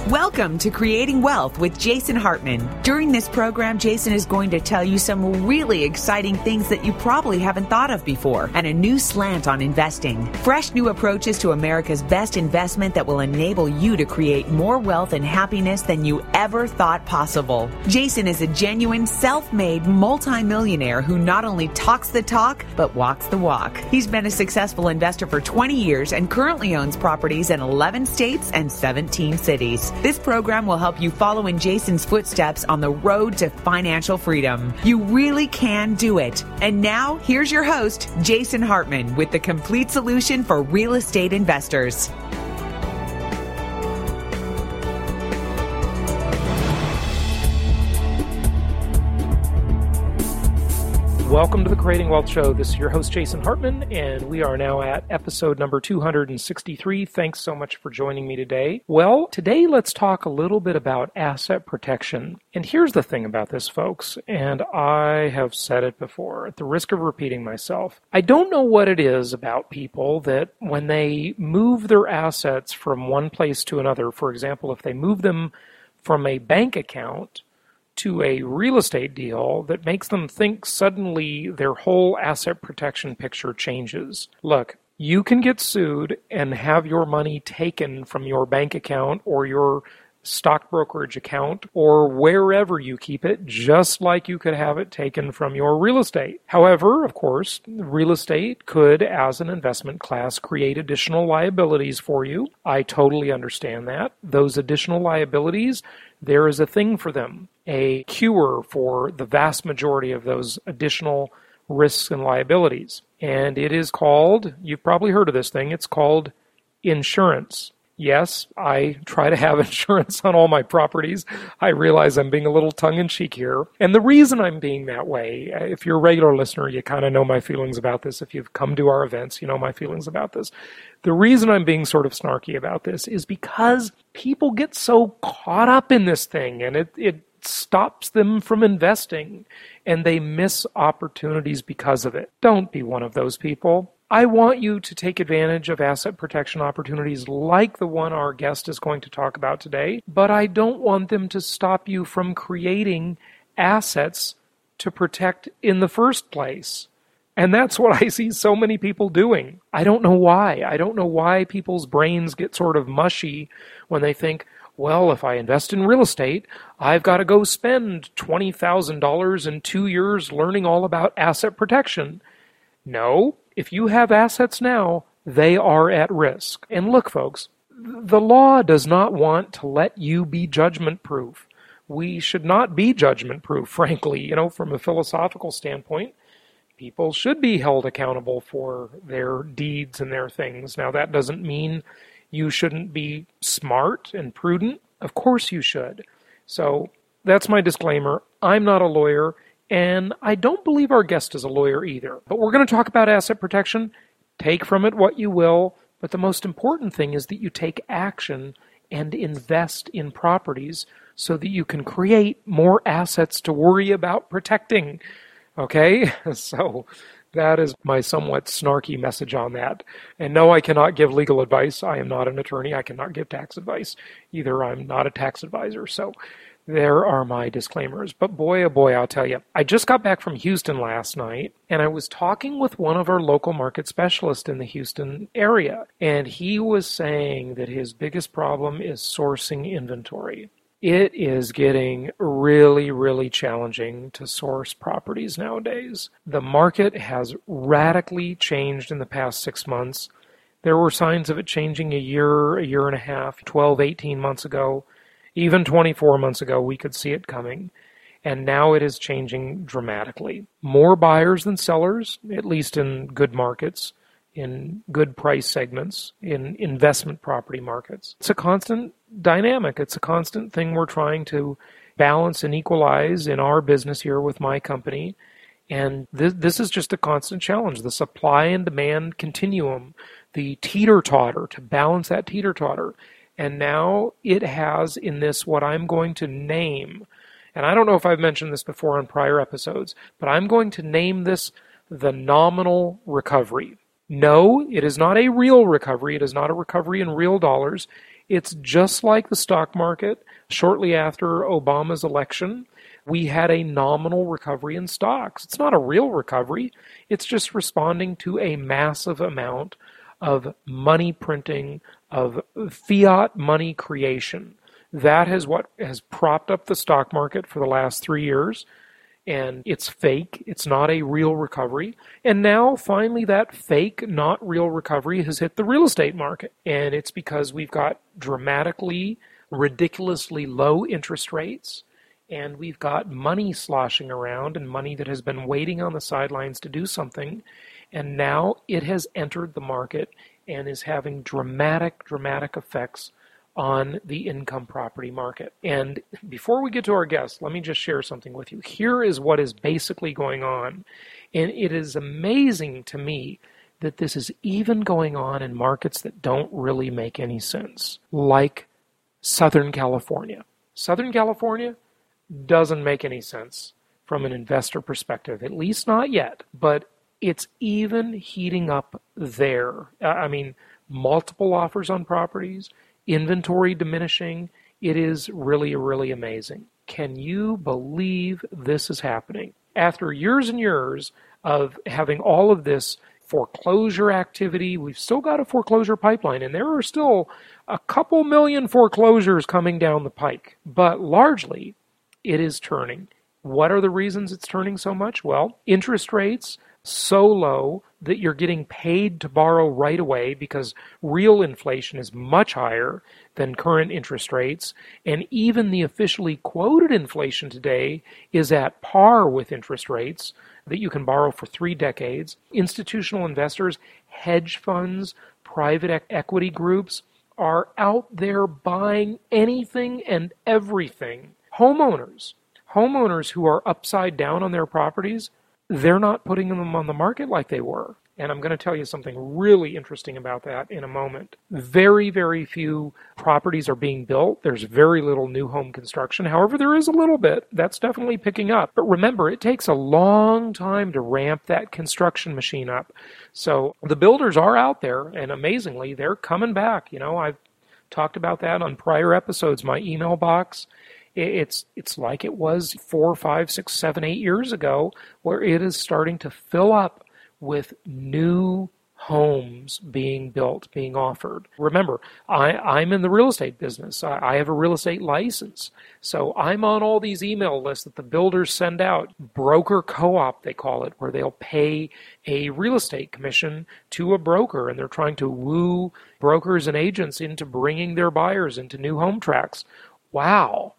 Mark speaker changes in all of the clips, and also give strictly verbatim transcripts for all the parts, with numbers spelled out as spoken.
Speaker 1: Welcome to Creating Wealth with Jason Hartman. During this program, Jason is going to tell you some really exciting things that you probably haven't thought of before and a new slant on investing. Fresh new approaches to America's best investment that will enable you to create more wealth and happiness than you ever thought possible. Jason is a genuine self-made multimillionaire who not only talks the talk, but walks the walk. He's been a successful investor for twenty years and currently owns properties in eleven states and seventeen cities. This program will help you follow in Jason's footsteps on the road to financial freedom. You really can do it. And now, here's your host, Jason Hartman, with the complete solution for real estate investors.
Speaker 2: Welcome to the Creating Wealth Show. This is your host, Jason Hartman, and we are now at episode number two hundred sixty-three. Thanks so much for joining me today. Well, today let's talk a little bit about asset protection. And here's the thing about this, folks, and I have said it before, at the risk of repeating myself. I don't know what it is about people that when they move their assets from one place to another, for example, if they move them from a bank account to a real estate deal, that makes them think suddenly their whole asset protection picture changes. Look, you can get sued and have your money taken from your bank account or your stock brokerage account or wherever you keep it, just like you could have it taken from your real estate. However, of course, real estate could, as an investment class, create additional liabilities for you. I totally understand that. Those additional liabilities, there is a thing for them, a cure for the vast majority of those additional risks and liabilities. And it is called, you've probably heard of this thing, it's called insurance. Yes, I try to have insurance on all my properties. I realize I'm being a little tongue-in-cheek here. And the reason I'm being that way, if you're a regular listener, you kind of know my feelings about this. If you've come to our events, you know my feelings about this. The reason I'm being sort of snarky about this is because people get so caught up in this thing, and it, it stops them from investing, and they miss opportunities because of it. Don't be one of those people. I want you to take advantage of asset protection opportunities like the one our guest is going to talk about today, but I don't want them to stop you from creating assets to protect in the first place. And that's what I see so many people doing. I don't know why. I don't know why people's brains get sort of mushy when they think, well, if I invest in real estate, I've got to go spend twenty thousand dollars in two years learning all about asset protection. No. If you have assets now, they are at risk. And look, folks, the law does not want to let you be judgment-proof. We should not be judgment-proof, frankly. You know, from a philosophical standpoint, people should be held accountable for their deeds and their things. Now, that doesn't mean you shouldn't be smart and prudent. Of course you should. So that's my disclaimer. I'm not a lawyer. And I don't believe our guest is a lawyer either. But we're going to talk about asset protection. Take from it what you will. But the most important thing is that you take action and invest in properties so that you can create more assets to worry about protecting. Okay? So that is my somewhat snarky message on that. And no, I cannot give legal advice. I am not an attorney. I cannot give tax advice. Either I'm not a tax advisor. So there are my disclaimers. But boy, oh boy, I'll tell you. I just got back from Houston last night, and I was talking with one of our local market specialists in the Houston area, and he was saying that his biggest problem is sourcing inventory. It is getting really, really challenging to source properties nowadays. The market has radically changed in the past six months. There were signs of it changing a year, a year and a half, twelve, eighteen months ago. Even twenty-four months ago, we could see it coming, and now it is changing dramatically. More buyers than sellers, at least in good markets, in good price segments, in investment property markets. It's a constant dynamic. It's a constant thing we're trying to balance and equalize in our business here with my company, and this, this is just a constant challenge. The supply and demand continuum, the teeter-totter, to balance that teeter-totter. And now it has in this what I'm going to name, and I don't know if I've mentioned this before on prior episodes, but I'm going to name this the nominal recovery. No, it is not a real recovery. It is not a recovery in real dollars. It's just like the stock market. Shortly after Obama's election, we had a nominal recovery in stocks. It's not a real recovery. It's just responding to a massive amount of money printing, of fiat money creation. That is what has propped up the stock market for the last three years. And it's fake. It's not a real recovery. And now, finally, that fake, not real recovery has hit the real estate market. And it's because we've got dramatically, ridiculously low interest rates. And we've got money sloshing around, and money that has been waiting on the sidelines to do something. And now it has entered the market and is having dramatic, dramatic effects on the income property market. And before we get to our guests, let me just share something with you. Here is what is basically going on. And it is amazing to me that this is even going on in markets that don't really make any sense, like Southern California. Southern California doesn't make any sense from an investor perspective, at least not yet. But it's even heating up there. I mean, multiple offers on properties, inventory diminishing. It is really, really amazing. Can you believe this is happening? After years and years of having all of this foreclosure activity, we've still got a foreclosure pipeline, and there are still a couple million foreclosures coming down the pike. But largely, it is turning. What are the reasons it's turning so much? Well, interest rates so low that you're getting paid to borrow right away because real inflation is much higher than current interest rates. And even the officially quoted inflation today is at par with interest rates that you can borrow for three decades. Institutional investors, hedge funds, private equity groups are out there buying anything and everything. Homeowners, homeowners who are upside down on their properties, they're not putting them on the market like they were. And I'm going to tell you something really interesting about that in a moment. Very, very few properties are being built. There's very little new home construction. However, there is a little bit. That's definitely picking up. But remember, it takes a long time to ramp that construction machine up. So the builders are out there, and amazingly, they're coming back. You know, I've talked about that on prior episodes. My email box, It's it's like it was four, five, six, seven, eight years ago, where it is starting to fill up with new homes being built, being offered. Remember, I, I'm in the real estate business. I, I have a real estate license. So I'm on all these email lists that the builders send out. Broker co-op, they call it, where they'll pay a real estate commission to a broker, and they're trying to woo brokers and agents into bringing their buyers into new home tracts. Wow.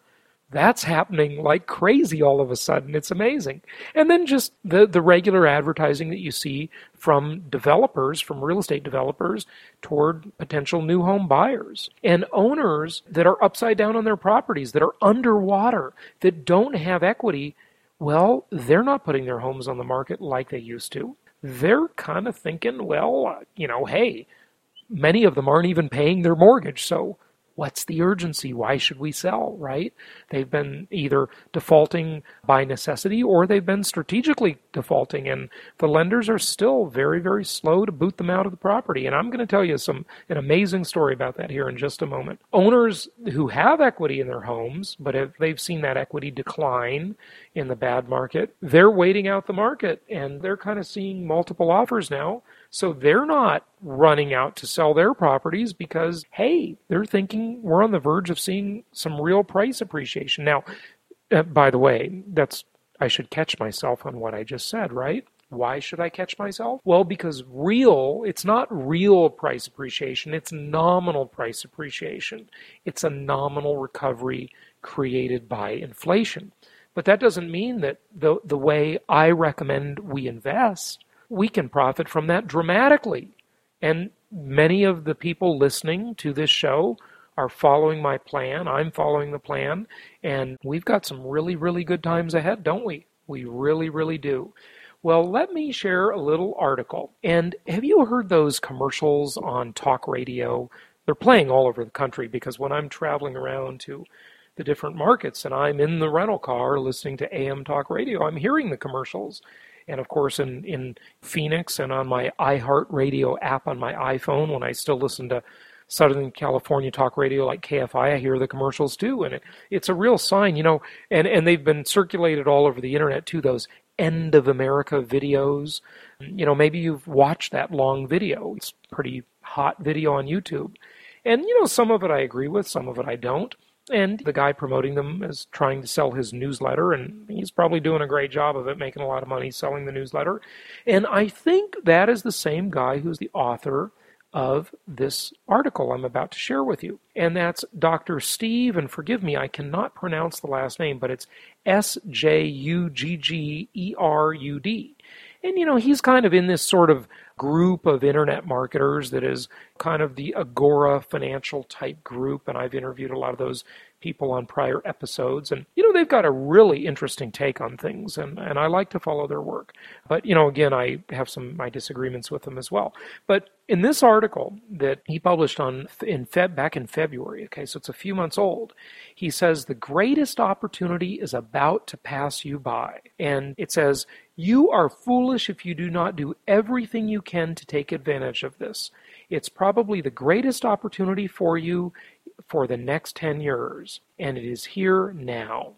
Speaker 2: That's happening like crazy all of a sudden. It's amazing. And then just the, the regular advertising that you see from developers, from real estate developers, toward potential new home buyers. And owners that are upside down on their properties, that are underwater, that don't have equity, well, they're not putting their homes on the market like they used to. They're kind of thinking, well, you know, hey, many of them aren't even paying their mortgage, so what's the urgency? Why should we sell, right? They've been either defaulting by necessity or they've been strategically defaulting, and the lenders are still very, very slow to boot them out of the property. And I'm going to tell you some an amazing story about that here in just a moment. Owners who have equity in their homes, but if they've seen that equity decline in the bad market, they're waiting out the market, and they're kind of seeing multiple offers now. So they're not running out to sell their properties because, hey, they're thinking we're on the verge of seeing some real price appreciation. Now, uh, by the way, that's I should catch myself on what I just said, right? Why should I catch myself? Well, because real, it's not real price appreciation, it's nominal price appreciation. It's a nominal recovery created by inflation. But that doesn't mean that the, the way I recommend we invest, we can profit from that dramatically. And many of the people listening to this show are following my plan. I'm following the plan. And we've got some really, really good times ahead, don't we? We really, really do. Well, let me share a little article. And have you heard those commercials on talk radio? They're playing all over the country because when I'm traveling around to the different markets and I'm in the rental car listening to A M talk radio, I'm hearing the commercials. And of course, in, in Phoenix and on my iHeartRadio app on my iPhone, when I still listen to Southern California talk radio like K F I, I hear the commercials too. And it, it's a real sign, you know, and, and they've been circulated all over the internet too, those End of America videos. You know, maybe you've watched that long video. It's a pretty hot video on YouTube. And, you know, some of it I agree with, some of it I don't. And the guy promoting them is trying to sell his newsletter, and he's probably doing a great job of it, making a lot of money selling the newsletter. And I think that is the same guy who's the author of this article I'm about to share with you. And that's Doctor Steve, and forgive me, I cannot pronounce the last name, but it's S J U G G E R U D. And, you know, he's kind of in this sort of group of internet marketers that is kind of the Agora financial type group, and I've interviewed a lot of those people on prior episodes, and you know they've got a really interesting take on things, and, and I like to follow their work. But you know, again, I have some my disagreements with them as well. But in this article that he published on in Feb back in February, okay, so it's a few months old, he says the greatest opportunity is about to pass you by, and it says you are foolish if you do not do everything you can to take advantage of this. It's probably the greatest opportunity for you for the next ten years, and it is here now.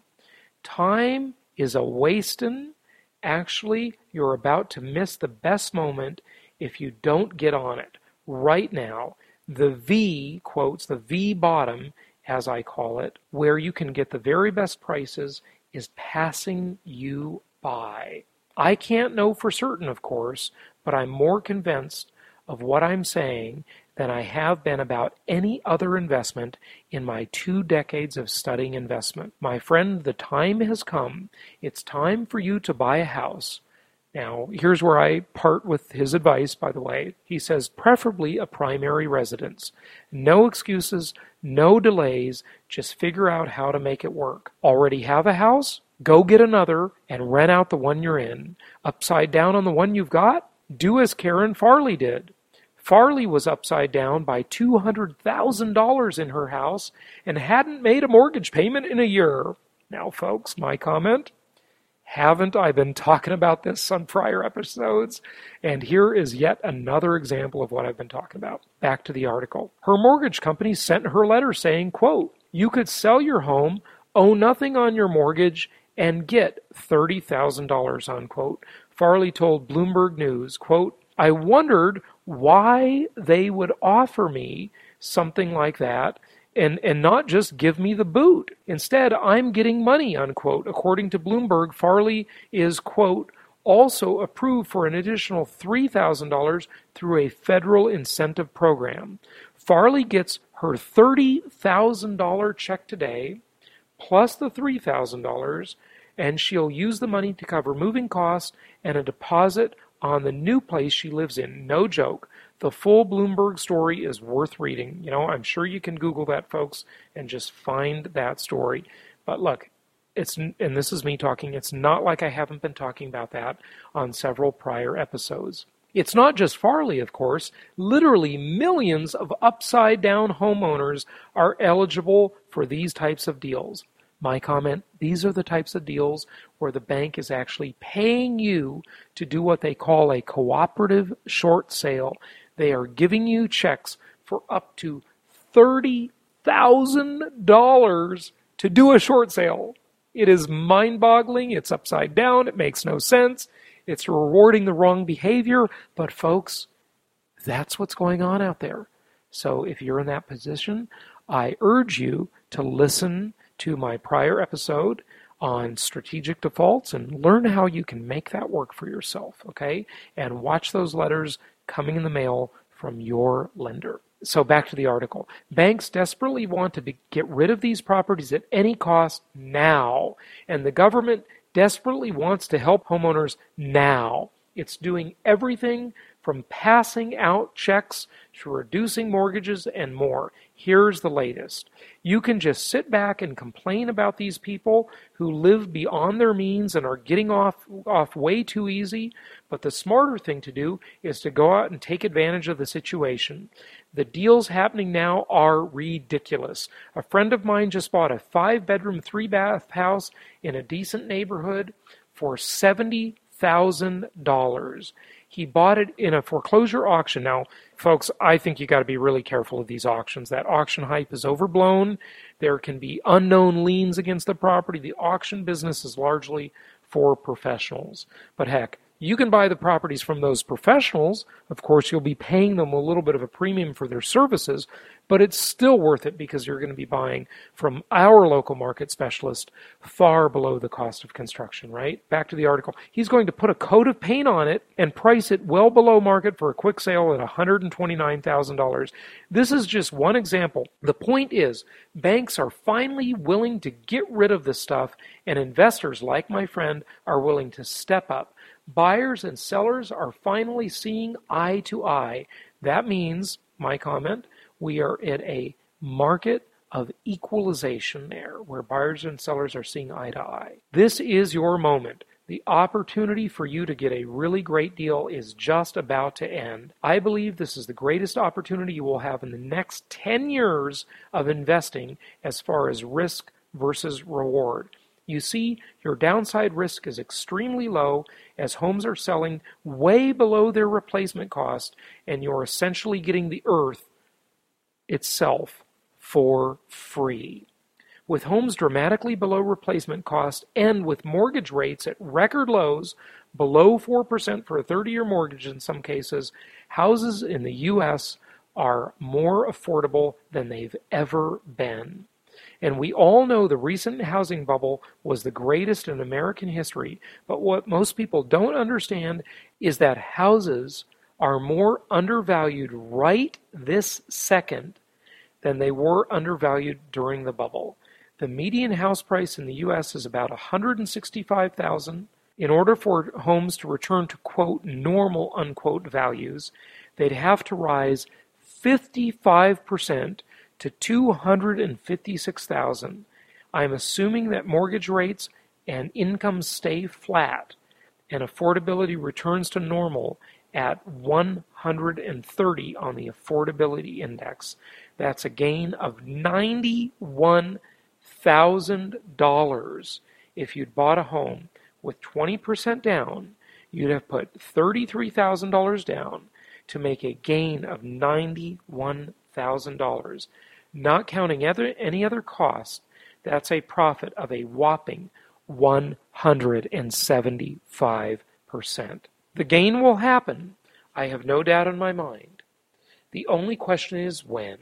Speaker 2: Time is a wastin'. Actually, you're about to miss the best moment if you don't get on it. Right now, the V, quotes, the V bottom, as I call it, where you can get the very best prices, is passing you by. I can't know for certain, of course, but I'm more convinced of what I'm saying than I have been about any other investment in my two decades of studying investment. My friend, the time has come. It's time for you to buy a house. Now, here's where I part with his advice, by the way. He says, preferably a primary residence. No excuses, no delays, just figure out how to make it work. Already have a house? Go get another and rent out the one you're in. Upside down on the one you've got? Do as Karen Farley did. Farley was upside down by two hundred thousand dollars in her house and hadn't made a mortgage payment in a year. Now, folks, my comment, haven't I been talking about this on prior episodes? And here is yet another example of what I've been talking about. Back to the article. Her mortgage company sent her letter saying, quote, you could sell your home, owe nothing on your mortgage, and get thirty thousand dollars, unquote. Farley told Bloomberg News, quote, I wondered why they would offer me something like that and, and not just give me the boot. Instead, I'm getting money, unquote. According to Bloomberg, Farley is, quote, also approved for an additional three thousand dollars through a federal incentive program. Farley gets her thirty thousand dollars check today, plus the three thousand dollars, and she'll use the money to cover moving costs and a deposit on the new place she lives in. No joke. The full Bloomberg story is worth reading. You know, I'm sure you can Google that, folks, and just find that story. But look, it's, and this is me talking, it's not like I haven't been talking about that on several prior episodes. It's not just Farley, of course. Literally millions of upside-down homeowners are eligible for these types of deals. My comment, these are the types of deals where the bank is actually paying you to do what they call a cooperative short sale. They are giving you checks for up to thirty thousand dollars to do a short sale. It is mind-boggling. It's upside down. It makes no sense. It's rewarding the wrong behavior. But folks, that's what's going on out there. So if you're in that position, I urge you to listen to my prior episode on strategic defaults and learn how you can make that work for yourself, okay? And watch those letters coming in the mail from your lender. So back to the article. Banks desperately want to be, get rid of these properties at any cost now, and the government desperately wants to help homeowners now. It's doing everything from passing out checks to reducing mortgages and more. Here's the latest. You can just sit back and complain about these people who live beyond their means and are getting off, off way too easy, but the smarter thing to do is to go out and take advantage of the situation. The deals happening now are ridiculous. A friend of mine just bought a five-bedroom, three-bath house in a decent neighborhood for seventy thousand dollars. He bought it in a foreclosure auction. Now, folks, I think you got to be really careful of these auctions. That auction hype is overblown. There can be unknown liens against the property. The auction business is largely for professionals. But heck, you can buy the properties from those professionals. Of course, you'll be paying them a little bit of a premium for their services, but it's still worth it because you're going to be buying from our local market specialist far below the cost of construction, right? Back to the article. He's going to put a coat of paint on it and price it well below market for a quick sale at one hundred twenty-nine thousand dollars. This is just one example. The point is, banks are finally willing to get rid of this stuff, and investors like my friend are willing to step up. Buyers and sellers are finally seeing eye to eye. That means, my comment, we are at a market of equalization there, where buyers and sellers are seeing eye to eye. This is your moment. The opportunity for you to get a really great deal is just about to end. I believe this is the greatest opportunity you will have in the next ten years of investing as far as risk versus reward. You see, your downside risk is extremely low as homes are selling way below their replacement cost, and you're essentially getting the earth itself for free. With homes dramatically below replacement cost and with mortgage rates at record lows, below four percent for a thirty-year mortgage in some cases, houses in the U S are more affordable than they've ever been. And we all know the recent housing bubble was the greatest in American history, but what most people don't understand is that houses are more undervalued right this second than they were undervalued during the bubble. The median house price in the U S is about one hundred sixty-five thousand dollars. In order for homes to return to, quote, normal, unquote, values, they'd have to rise fifty-five percent to two hundred fifty-six thousand dollars. I'm assuming that mortgage rates and incomes stay flat and affordability returns to normal at one hundred thirty on the affordability index. That's a gain of ninety-one thousand dollars. If you'd bought a home with twenty percent down, you'd have put thirty-three thousand dollars down to make a gain of ninety-one thousand dollars. Not counting other, any other cost, that's a profit of a whopping one hundred seventy-five percent. The gain will happen, I have no doubt in my mind. The only question is when.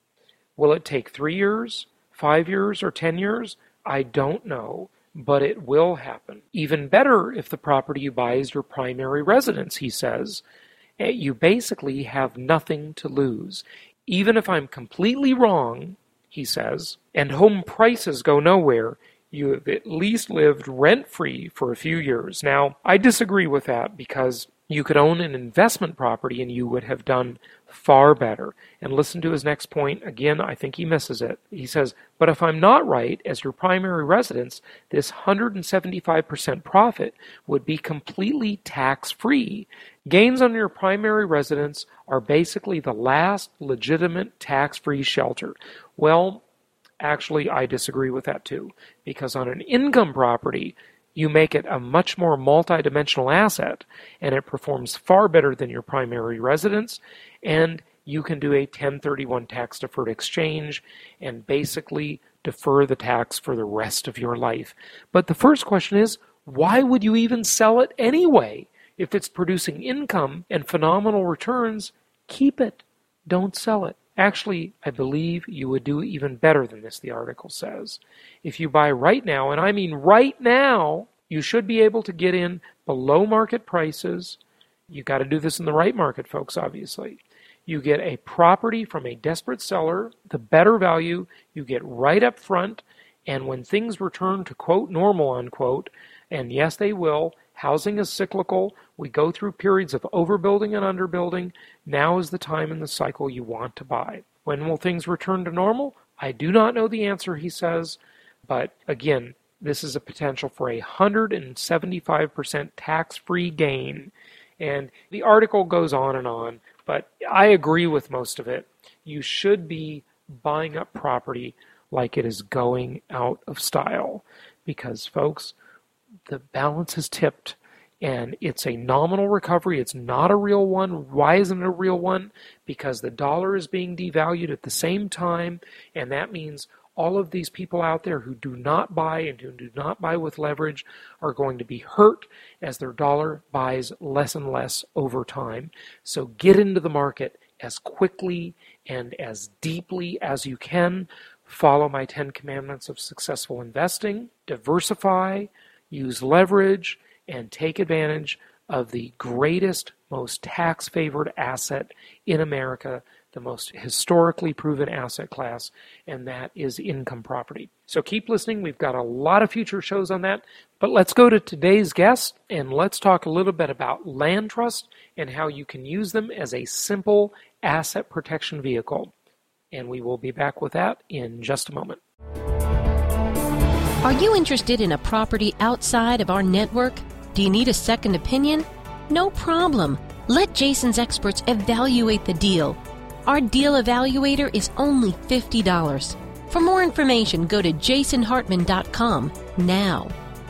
Speaker 2: Will it take three years, five years, or ten years? I don't know, but it will happen. Even better if the property you buy is your primary residence, he says. You basically have nothing to lose. Even if I'm completely wrong, he says, and home prices go nowhere, you have at least lived rent-free for a few years. Now, I disagree with that because you could own an investment property and you would have done far better. And listen to his next point. Again, I think he misses it. He says, but if I'm not right, as your primary residence, this one hundred seventy-five percent profit would be completely tax-free. Gains on your primary residence are basically the last legitimate tax-free shelter. Well, actually, I disagree with that too, because on an income property, you make it a much more multidimensional asset, and it performs far better than your primary residence, and you can do a ten thirty-one tax-deferred exchange and basically defer the tax for the rest of your life. But the first question is, why would you even sell it anyway? If it's producing income and phenomenal returns, keep it. Don't sell it. Actually, I believe you would do even better than this, the article says. If you buy right now, and I mean right now, you should be able to get in below market prices. You got to do this in the right market, folks, obviously. You get a property from a desperate seller, the better value, you get right up front, and when things return to, quote, normal, unquote, and yes, they will, housing is cyclical, we go through periods of overbuilding and underbuilding, now is the time in the cycle you want to buy. When will things return to normal? I do not know the answer, he says, but again, this is a potential for a one hundred seventy-five percent tax-free gain. And the article goes on and on, but I agree with most of it. You should be buying up property like it is going out of style. Because, folks, the balance is tipped and it's a nominal recovery. It's not a real one. Why isn't it a real one? Because the dollar is being devalued at the same time, and that means all of these people out there who do not buy and who do not buy with leverage are going to be hurt as their dollar buys less and less over time. So get into the market as quickly and as deeply as you can. Follow my ten commandments of successful investing. Diversify, use leverage, and take advantage of the greatest, most tax-favored asset in America, the most historically proven asset class, and that is income property. So keep listening. We've got a lot of future shows on that. But let's go to today's guest, and let's talk a little bit about land trust and how you can use them as a simple asset protection vehicle. And we will be back with that in just a moment.
Speaker 3: Are you interested in a property outside of our network? Do you need a second opinion? No problem. Let Jason's experts evaluate the deal. Our deal evaluator is only fifty dollars. For more information, go to jason hartman dot com now.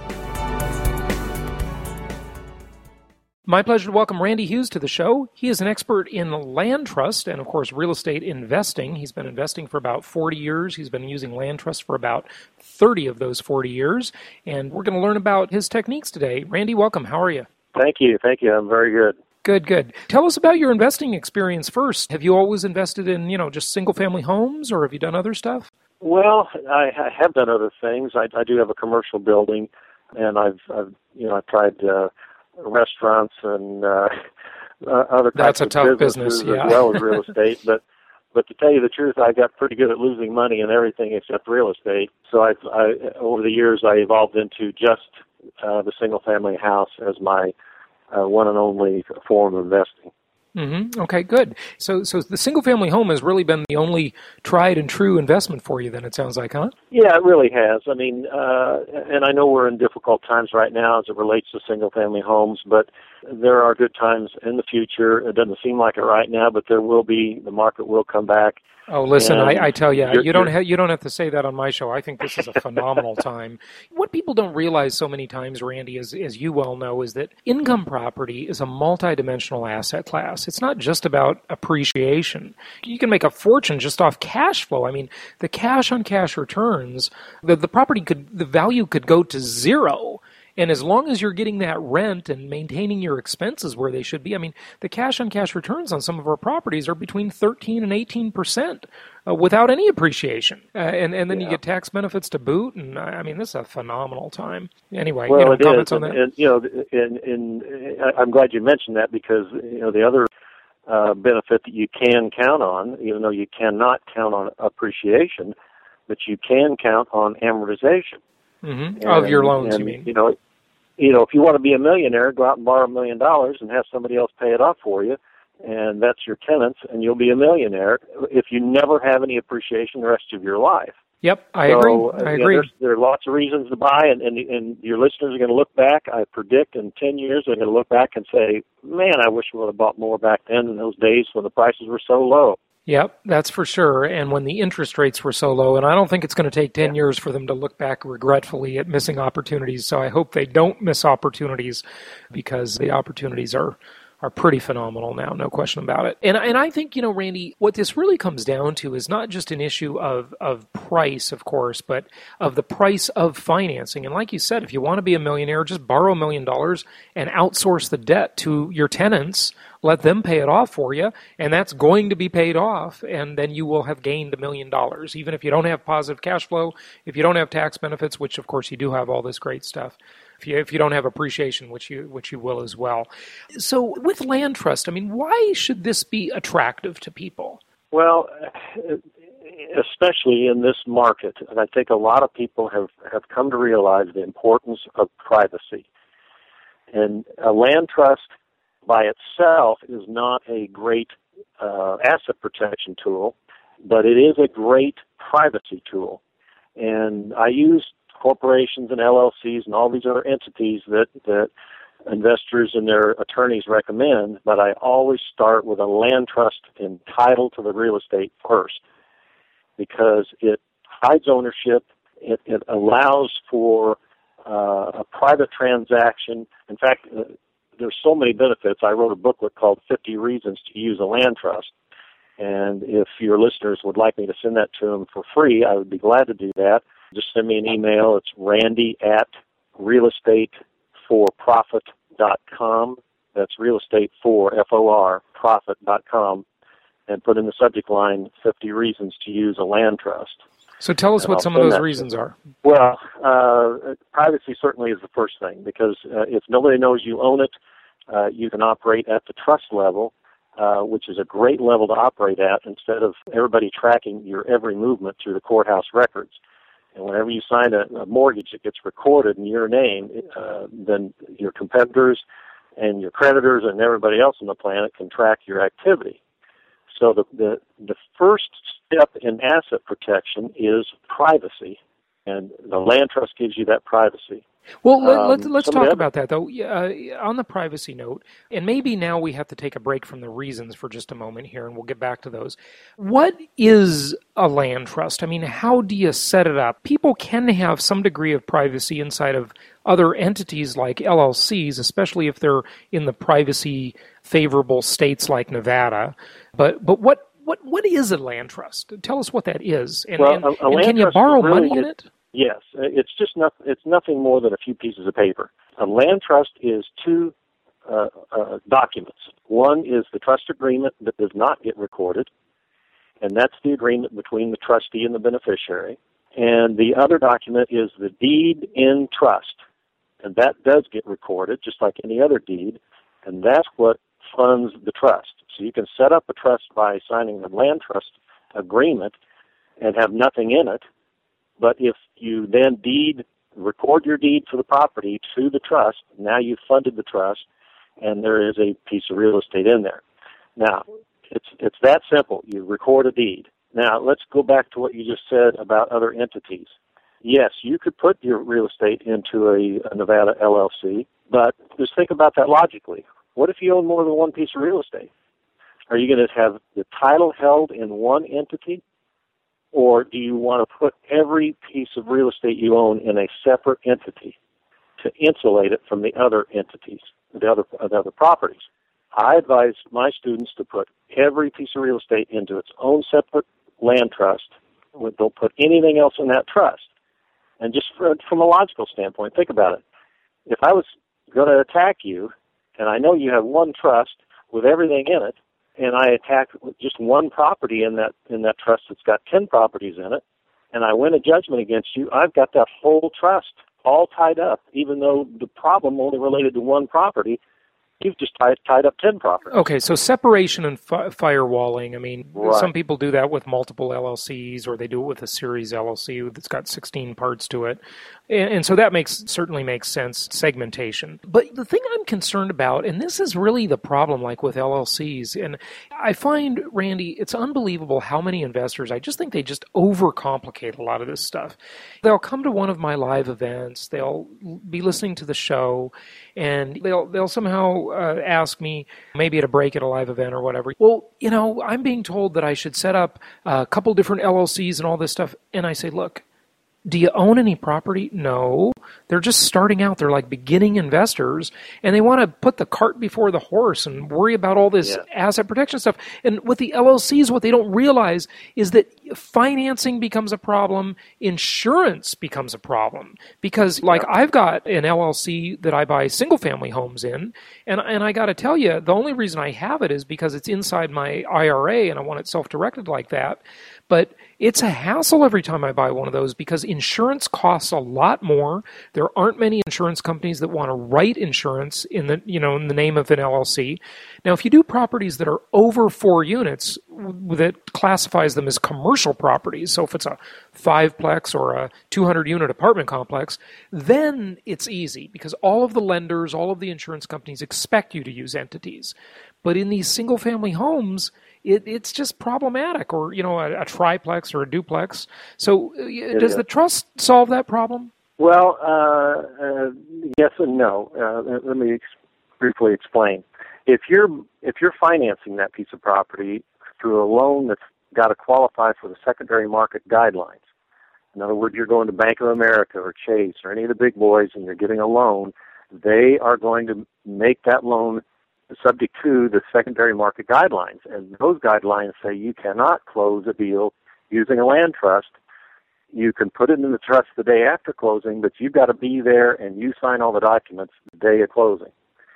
Speaker 2: My pleasure to welcome Randy Hughes to the show. He is an expert in land trust and, of course, real estate investing. He's been investing for about forty years. He's been using land trust for about thirty of those forty years. And we're going to learn about his techniques today. Randy, welcome. How are you?
Speaker 4: Thank you. Thank you. I'm very good.
Speaker 2: Good, good. Tell us about your investing experience first. Have you always invested in, you know, just single-family homes, or have you done other stuff?
Speaker 4: Well, I, I have done other things. I, I do have a commercial building, and I've, I've you know, I've tried uh, restaurants and uh, uh, other types
Speaker 2: That's a
Speaker 4: of
Speaker 2: tough
Speaker 4: businesses
Speaker 2: business, yeah.
Speaker 4: as well as real estate. But but to tell you the truth, I got pretty good at losing money in everything except real estate. So I, I over the years, I evolved into just uh, the single-family house as my Uh, one and only form of investing.
Speaker 2: Mm-hmm. Okay, good. So so the single-family home has really been the only tried and true investment for you then, it sounds like, huh?
Speaker 4: Yeah, it really has. I mean, uh, and I know we're in difficult times right now as it relates to single-family homes, but there are good times in the future. It doesn't seem like it right now, but there will be. The market will come back.
Speaker 2: Oh, listen, I, I tell you,
Speaker 4: you're,
Speaker 2: you don't
Speaker 4: you're,
Speaker 2: have, you don't have to say that on my show. I think this is a phenomenal time. What people don't realize so many times, Randy, as, as you well know, is that income property is a multidimensional asset class. It's not just about appreciation. You can make a fortune just off cash flow. I mean, the cash-on-cash returns, the, the property could, the value could go to zero. And as long as you're getting that rent and maintaining your expenses where they should be, I mean, the cash-on-cash returns on some of our properties are between thirteen and eighteen percent uh, without any appreciation. Uh, and, and then yeah. you get tax benefits to boot. And, I mean, this is a phenomenal time. Anyway,
Speaker 4: well,
Speaker 2: you know,
Speaker 4: it
Speaker 2: comments
Speaker 4: is.
Speaker 2: on
Speaker 4: and,
Speaker 2: that?
Speaker 4: And, you know, and, and I'm glad you mentioned that because, you know, the other uh, benefit that you can count on, even though you cannot count on appreciation, but you can count on amortization.
Speaker 2: Mm-hmm.
Speaker 4: And,
Speaker 2: of your loans,
Speaker 4: and,
Speaker 2: you mean?
Speaker 4: You know, you know, if you want to be a millionaire, go out and borrow a million dollars and have somebody else pay it off for you, and that's your tenants, and you'll be a millionaire if you never have any appreciation the rest of your life.
Speaker 2: Yep, I
Speaker 4: so,
Speaker 2: agree. I
Speaker 4: you know,
Speaker 2: agree.
Speaker 4: There are lots of reasons to buy, and, and, and your listeners are going to look back. I predict in ten years they're going to look back and say, man, I wish we would have bought more back then in those days when the prices were so low.
Speaker 2: Yep, that's for sure. And when the interest rates were so low, and I don't think it's going to take ten
Speaker 4: yeah.
Speaker 2: years for them to look back regretfully at missing opportunities. So I hope they don't miss opportunities because the opportunities are are pretty phenomenal now, no question about it. And and I think, you know, Randy, what this really comes down to is not just an issue of, of price, of course, but of the price of financing. And like you said, if you want to be a millionaire, just borrow a million dollars and outsource the debt to your tenants. Let them pay it off for you, and that's going to be paid off, and then you will have gained a million dollars, even if you don't have positive cash flow, if you don't have tax benefits, which of course you do have all this great stuff. If you, if you don't have appreciation, which you which you will as well. So with land trust, I mean, why should this be attractive to people?
Speaker 4: Well, especially in this market, and I think a lot of people have, have come to realize the importance of privacy. And a land trust by itself is not a great uh, asset protection tool, but it is a great privacy tool. And I use corporations and L L Cs and all these other entities that, that investors and their attorneys recommend, but I always start with a land trust entitled to the real estate first because it hides ownership, it, it allows for uh, a private transaction. In fact, uh, there's so many benefits. I wrote a booklet called fifty Reasons to Use a Land Trust. And if your listeners would like me to send that to them for free, I would be glad to do that. Just send me an email. It's randy at real estate for profit dot com. That's real estate for, F O R, profit dot com. And put in the subject line, fifty Reasons to Use a Land Trust.
Speaker 2: So tell us
Speaker 4: and
Speaker 2: what
Speaker 4: I'll
Speaker 2: some of those
Speaker 4: that.
Speaker 2: reasons are.
Speaker 4: Well, uh, privacy certainly is the first thing, because uh, if nobody knows you own it, uh, you can operate at the trust level, uh, which is a great level to operate at, instead of everybody tracking your every movement through the courthouse records. And whenever you sign a, a mortgage that gets recorded in your name, uh, then your competitors and your creditors and everybody else on the planet can track your activity. So the, the the first step in asset protection is privacy, and the land trust gives you that privacy.
Speaker 2: Well, let,
Speaker 4: um,
Speaker 2: let's let's talk
Speaker 4: other...
Speaker 2: about that, though. Uh, on the privacy note, and maybe now we have to take a break from the reasons for just a moment here, and we'll get back to those. What is a land trust? I mean, how do you set it up? People can have some degree of privacy inside of other entities like L L Cs, especially if they're in the privacy favorable states like Nevada. But but what what what is a land trust? Tell us what that is, and,
Speaker 4: well,
Speaker 2: and,
Speaker 4: a, a
Speaker 2: and
Speaker 4: land
Speaker 2: can you
Speaker 4: trust
Speaker 2: borrow
Speaker 4: really
Speaker 2: money in
Speaker 4: is,
Speaker 2: it?
Speaker 4: Yes, it's just not, it's nothing more than a few pieces of paper. A land trust is two uh, uh, documents. One is the trust agreement that does not get recorded, and that's the agreement between the trustee and the beneficiary. And the other document is the deed in trust, and that does get recorded just like any other deed, and that's what funds the trust. So you can set up a trust by signing a land trust agreement and have nothing in it. But if you then deed, record your deed for the property to the trust, now you've funded the trust, and there is a piece of real estate in there. Now, it's it's that simple. You record a deed. Now, let's go back to what you just said about other entities. Yes, you could put your real estate into a, a Nevada L L C, but just think about that logically. What if you own more than one piece of real estate? Are you going to have the title held in one entity? Or do you want to put every piece of real estate you own in a separate entity to insulate it from the other entities, the other, the other properties? I advise my students to put every piece of real estate into its own separate land trust. Don't put anything else in that trust. And just for, from a logical standpoint, think about it. If I was going to attack you, and I know you have one trust with everything in it, and I attack just one property in that in that trust that's got ten properties in it, and I win a judgment against you, I've got that whole trust all tied up, even though the problem only related to one property. You've just tied, tied up ten properties.
Speaker 2: Okay, so separation and fi- firewalling. I mean,
Speaker 4: right.
Speaker 2: Some people do that with multiple L L Cs, or they do it with a series L L C that's got sixteen parts to it. And, and so that makes certainly makes sense, segmentation. But the thing I'm concerned about, and this is really the problem like with L L Cs, and I find, Randy, it's unbelievable how many investors, I just think they just overcomplicate a lot of this stuff. They'll come to one of my live events, they'll be listening to the show, and they'll they'll somehow uh, ask me, maybe at a break at a live event or whatever, well, you know, I'm being told that I should set up a couple different L L Cs and all this stuff. And I say, look, do you own any property? No. They're just starting out. They're like beginning investors, and they want to put the cart before the horse and worry about all this yeah. asset protection stuff. And with the L L Cs, what they don't realize is that financing becomes a problem, insurance becomes a problem. Because, like, yeah. I've got an L L C that I buy single-family homes in, and, and I got to tell you, the only reason I have it is because it's inside my I R A, and I want it self-directed like that. But it's a hassle every time I buy one of those because insurance costs a lot more. There aren't many insurance companies that want to write insurance in the, you know, in the name of an L L C. Now, if you do properties that are over four units, that classifies them as commercial properties, so if it's a five-plex or a two hundred unit apartment complex, then it's easy because all of the lenders, all of the insurance companies expect you to use entities. But in these single-family homes, It, it's just problematic, or, you know, a, a triplex or a duplex. So uh, does the trust solve that problem?
Speaker 4: Well, uh, uh, yes and no. Uh, let me ex- briefly explain. If you're if you're financing that piece of property through a loan that's got to qualify for the secondary market guidelines, In other words, you're going to Bank of America or Chase or any of the big boys and you're getting a loan, they are going to make that loan subject to the secondary market guidelines. And those guidelines say you cannot close a deal using a land trust. You can put it in the trust the day after closing, but you've got to be there and you sign all the documents the day of closing.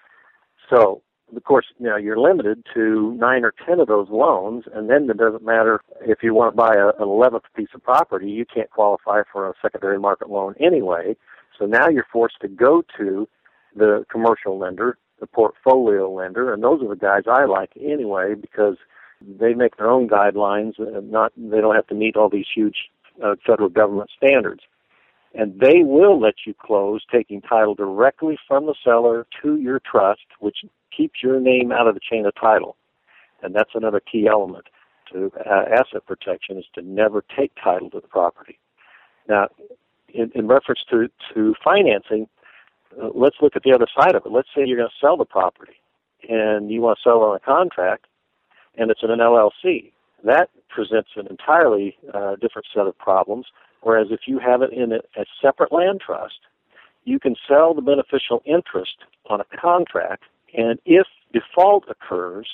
Speaker 4: So, of course, you know, you're limited to nine or ten of those loans, and then it doesn't matter if you want to buy a, an eleventh piece of property, you can't qualify for a secondary market loan anyway. So now you're forced to go to the commercial lender, the portfolio lender, and those are the guys I like anyway because they make their own guidelines and not they don't have to meet all these huge uh, federal government standards. And they will let you close taking title directly from the seller to your trust, which keeps your name out of the chain of title. And that's another key element to uh, asset protection, is to never take title to the property. Now, in, in reference to, to financing, uh, let's look at the other side of it. Let's say you're going to sell the property and you want to sell it on a contract and it's in an L L C. That presents an entirely uh, different set of problems, whereas if you have it in a, a separate land trust, you can sell the beneficial interest on a contract, and if default occurs,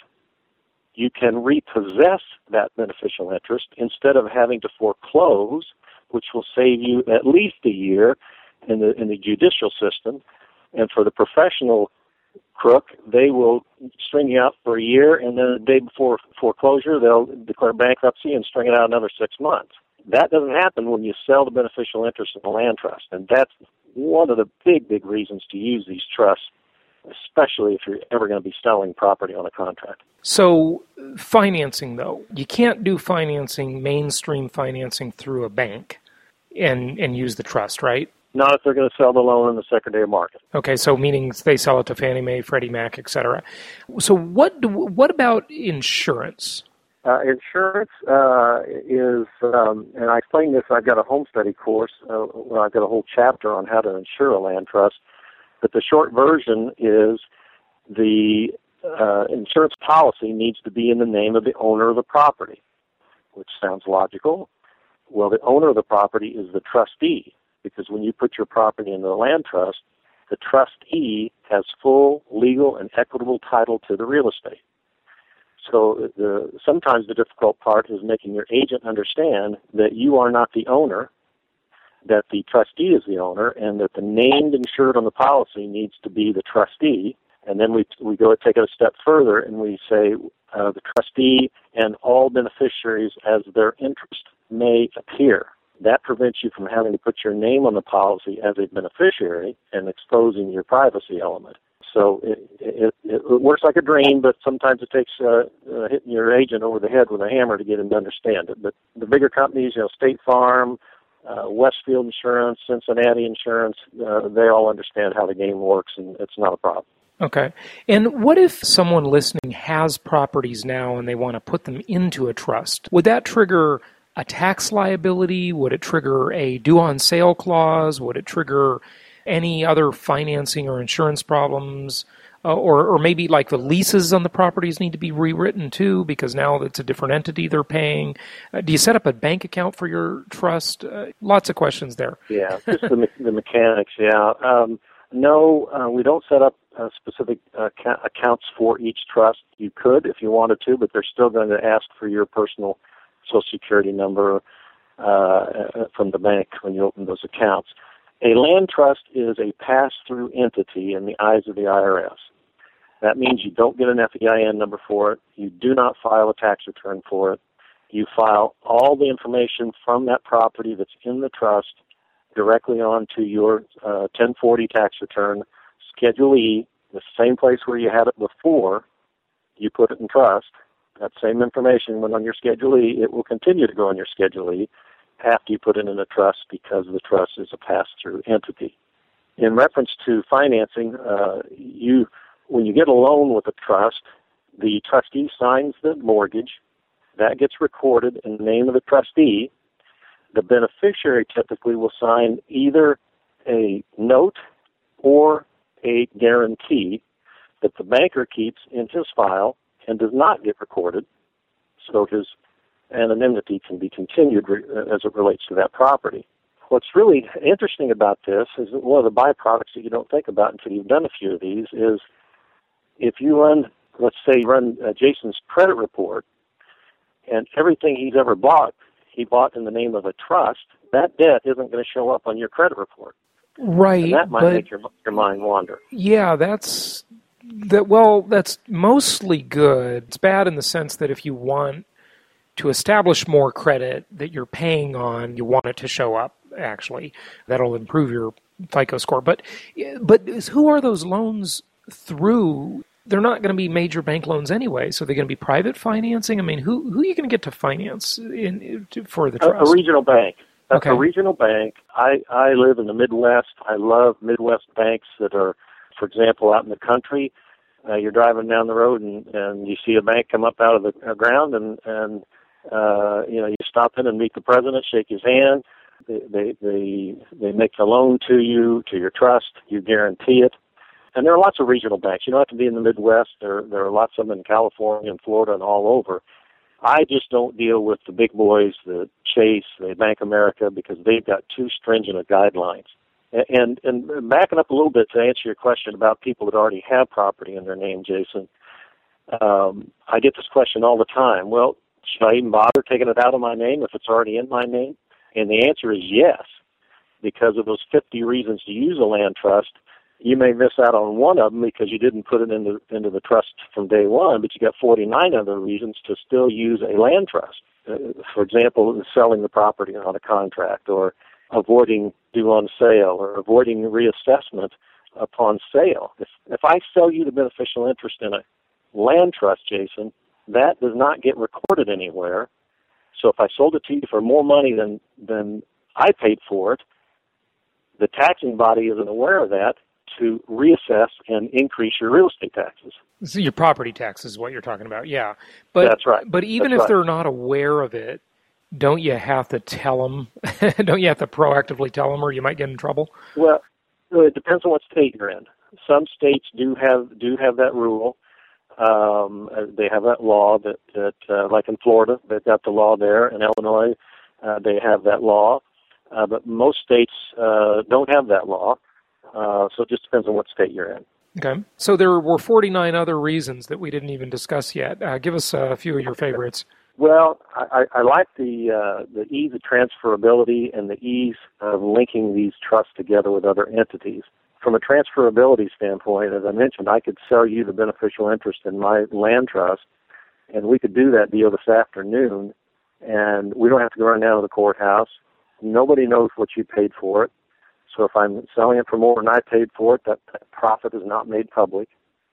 Speaker 4: you can repossess that beneficial interest instead of having to foreclose, which will save you at least a year in the in the judicial system. And for the professional crook, they will string you out for a year, and then the day before foreclosure, they'll declare bankruptcy and string it out another six months. That doesn't happen when you sell the beneficial interest in the land trust, and that's one of the big, big reasons to use these trusts, especially if you're ever going to be selling property on a contract.
Speaker 2: So financing, though, you can't do financing, mainstream financing through a bank and, and use the trust, right?
Speaker 4: Not if they're going to sell the loan in the secondary market.
Speaker 2: Okay, so meaning they sell it to Fannie Mae, Freddie Mac, et cetera. So what do, what about insurance?
Speaker 4: Uh, insurance uh, is, um, and I explain this, I've got a home study course, uh, where I've got a whole chapter on how to insure a land trust, but the short version is the uh, insurance policy needs to be in the name of the owner of the property, which sounds logical. Well, the owner of the property is the trustee, because when you put your property in the land trust, the trustee has full legal and equitable title to the real estate. So the, sometimes the difficult part is making your agent understand that you are not the owner, that the trustee is the owner, and that the named insured on the policy needs to be the trustee. And then we we go take it a step further and we say uh, the trustee and all beneficiaries as their interest may appear. That prevents you from having to put your name on the policy as a beneficiary and exposing your privacy element. So it, it, it works like a dream, but sometimes it takes uh, uh, hitting your agent over the head with a hammer to get him to understand it. But the bigger companies, you know, State Farm, uh, Westfield Insurance, Cincinnati Insurance, uh, they all understand how the game works, and it's not a problem.
Speaker 2: Okay. And what if someone listening has properties now and they want to put them into a trust? Would that trigger a tax liability? Would it trigger a due-on-sale clause? Would it trigger any other financing or insurance problems? Uh, or, or maybe like the leases on the properties need to be rewritten too, because now it's a different entity they're paying. Uh, do you set up a bank account for your trust? Uh, lots of questions there.
Speaker 4: Yeah, just the, me- the mechanics, yeah. Um, no, uh, we don't set up uh, specific uh, ca- accounts for each trust. You could if you wanted to, but they're still going to ask for your personal Social Security number uh, from the bank when you open those accounts. A land trust is a pass-through entity in the eyes of the I R S. That means you don't get an F E I N number for it. You do not file a tax return for it. You file all the information from that property that's in the trust directly onto your uh, ten forty tax return, Schedule E, the same place where you had it before. You put it in trust. That same information went on your Schedule E. It will continue to go on your Schedule E after you put it in a trust, because the trust is a pass-through entity. In reference to financing, uh, you when you get a loan with a trust, the trustee signs the mortgage. That gets recorded in the name of the trustee. The beneficiary typically will sign either a note or a guarantee that the banker keeps in his file and does not get recorded. So his anonymity can be continued re- as it relates to that property. What's really interesting about this is that one of the byproducts that you don't think about until you've done a few of these is if you run, let's say, you run uh, Jason's credit report, and everything he's ever bought, he bought in the name of a trust, that debt isn't going to show up on your credit report.
Speaker 2: Right.
Speaker 4: And that might
Speaker 2: but,
Speaker 4: make your, your mind wander.
Speaker 2: Yeah, that's, that. well, that's mostly good. It's bad in the sense that if you want to establish more credit that you're paying on, you want it to show up, actually. That'll improve your FICO score. But, but who are those loans through? They're not going to be major bank loans anyway, so they're going to be private financing. I mean, who who are you going to get to finance in, for the trust?
Speaker 4: A, a regional bank. A,
Speaker 2: okay.
Speaker 4: a regional bank. I, I live in the Midwest. I love Midwest banks that are, for example, out in the country. Uh, you're driving down the road and, and you see a bank come up out of the uh, ground, and, and uh, you know, you stop in and meet the president, shake his hand. They, they, they, they make the loan to you, to your trust. You guarantee it. And there are lots of regional banks. You don't have to be in the Midwest. There, there are lots of them in California and Florida and all over. I just don't deal with the big boys, the Chase, the Bank of America, because they've got too stringent of guidelines. And, and backing up a little bit to answer your question about people that already have property in their name, Jason, um, I get this question all the time. Well, should I even bother taking it out of my name if it's already in my name? And the answer is yes, because of those fifty reasons to use a land trust. You may miss out on one of them because you didn't put it into into the trust from day one, but you got forty-nine other reasons to still use a land trust. Uh, for example, selling the property on a contract, or avoiding due on sale, or avoiding reassessment upon sale. If, if I sell you the beneficial interest in a land trust, Jason, that does not get recorded anywhere. So if I sold it to you for more money than, than I paid for it, the taxing body isn't aware of that to reassess and increase your real estate taxes.
Speaker 2: So your property tax is what you're talking about, yeah. But,
Speaker 4: That's right.
Speaker 2: But even
Speaker 4: That's
Speaker 2: if
Speaker 4: right.
Speaker 2: they're not aware of it, don't you have to tell them? Don't you have to proactively tell them, or you might get in trouble?
Speaker 4: Well, it depends on what state you're in. Some states do have do have that rule. Um, they have that law that, that uh, like in Florida, they've got the law there. In Illinois, uh, they have that law. Uh, but most states uh, don't have that law. Uh, so it just depends on what state you're in.
Speaker 2: Okay. So there were forty-nine other reasons that we didn't even discuss yet. Uh, give us a few of your favorites.
Speaker 4: Well, I, I like the uh, the ease of transferability and the ease of linking these trusts together with other entities. From a transferability standpoint, as I mentioned, I could sell you the beneficial interest in my land trust, and we could do that deal this afternoon, and we don't have to go run down to the courthouse. Nobody knows what you paid for it. So if I'm selling it for more than I paid for it, that, that profit is not made public.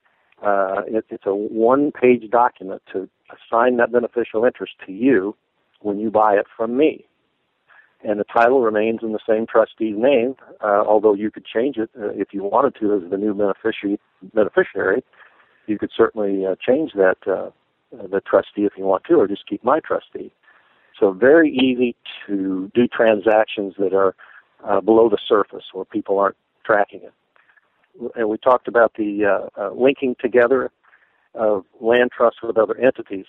Speaker 4: Uh, it, it's a one-page document to assign that beneficial interest to you when you buy it from me. And the title remains in the same trustee's name, uh, although you could change it uh, if you wanted to as the new beneficiary. beneficiary. You could certainly uh, change that, uh, the trustee if you want to, or just keep my trustee. So very easy to do transactions that are uh, below the surface where people aren't tracking it. And we talked about the uh, uh, linking together of land trusts with other entities.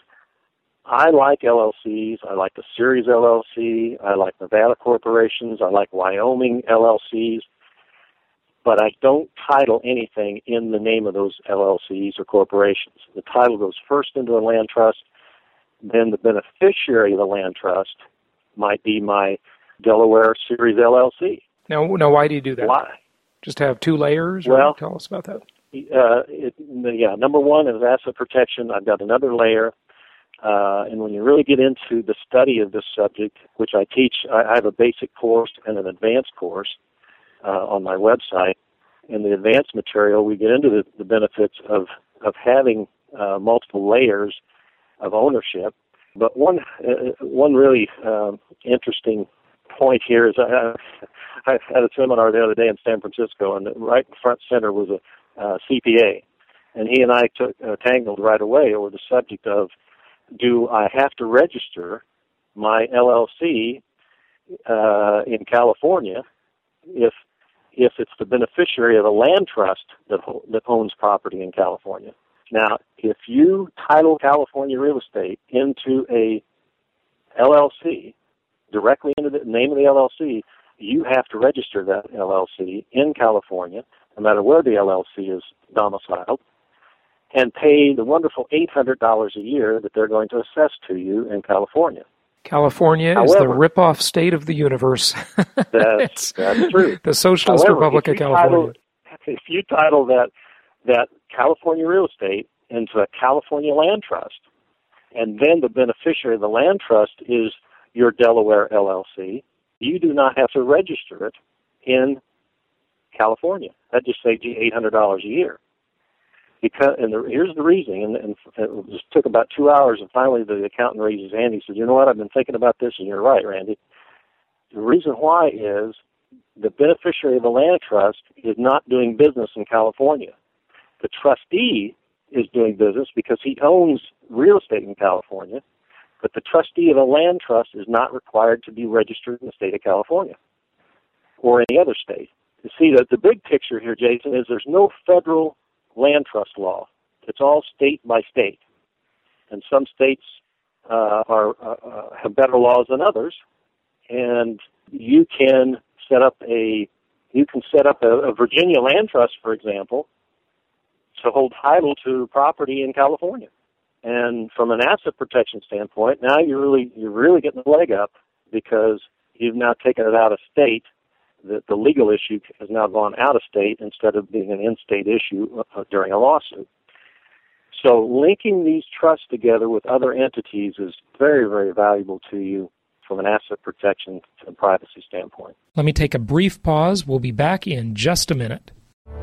Speaker 4: I like L L Cs. I like the Ceres L L C. I like Nevada corporations. I like Wyoming L L Cs. But I don't title anything in the name of those L L Cs or corporations. The title goes first into a land trust. Then the beneficiary of the land trust might be my Delaware Ceres L L C.
Speaker 2: Now, now why do you do that?
Speaker 4: Why?
Speaker 2: Just have two layers? Or
Speaker 4: Well,
Speaker 2: tell us about that.
Speaker 4: Uh, it, yeah, number one is asset protection. I've got another layer. Uh, and when you really get into the study of this subject, which I teach, I, I have a basic course and an advanced course uh, on my website. In the advanced material, we get into the, the benefits of, of having uh, multiple layers of ownership. But one uh, one really uh, interesting point here is I, I had a seminar the other day in San Francisco, and right in front center was a uh, C P A. And he and I took, uh, tangled right away over the subject of, do I have to register my L L C uh, in California if if it's the beneficiary of a land trust that that owns property in California? Now, if you title California real estate into a L L C directly into the name of the L L C, you have to register that L L C in California, no matter where the L L C is domiciled, and pay the wonderful eight hundred dollars a year that they're going to assess to you in California.
Speaker 2: California
Speaker 4: However,
Speaker 2: is the rip-off state of the universe.
Speaker 4: that's, that's true.
Speaker 2: The Socialist
Speaker 4: However,
Speaker 2: Republic of California.
Speaker 4: Title, if you title that that California real estate into a California land trust, and then the beneficiary of the land trust is your Delaware L L C, you do not have to register it in California. That just saves you eight hundred dollars a year. Because, and the, here's the reason, and, and it just took about two hours, and finally the accountant raised his hand. He said, you know what, I've been thinking about this, and you're right, Randy. The reason why is the beneficiary of the land trust is not doing business in California. The trustee is doing business because he owns real estate in California, but the trustee of a land trust is not required to be registered in the state of California or any other state. You see, the, the big picture here, Jason, is there's no federal land trust law. It's all state by state, and some states uh, are uh, have better laws than others. And you can set up a you can set up a, a Virginia land trust, for example, to hold title to property in California. And from an asset protection standpoint, now you're really you're really getting the leg up because you've now taken it out of state. The, the legal issue has now gone out of state instead of being an in-state issue uh, during a lawsuit. So linking these trusts together with other entities is very, very valuable to you from an asset protection and privacy standpoint.
Speaker 2: Let me take a brief pause. We'll be back in just a minute.